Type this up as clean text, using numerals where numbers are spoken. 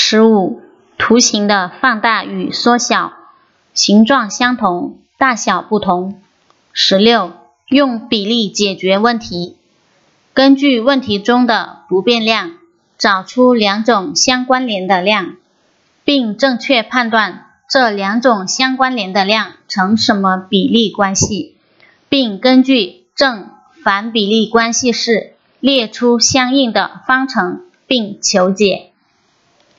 15. 图形的放大与缩小，形状相同，大小不同。16. 用比例解决问题，根据问题中的不变量，找出两种相关联的量，并正确判断这两种相关联的量成什么比例关系，并根据正反比例关系式列出相应的方程并求解。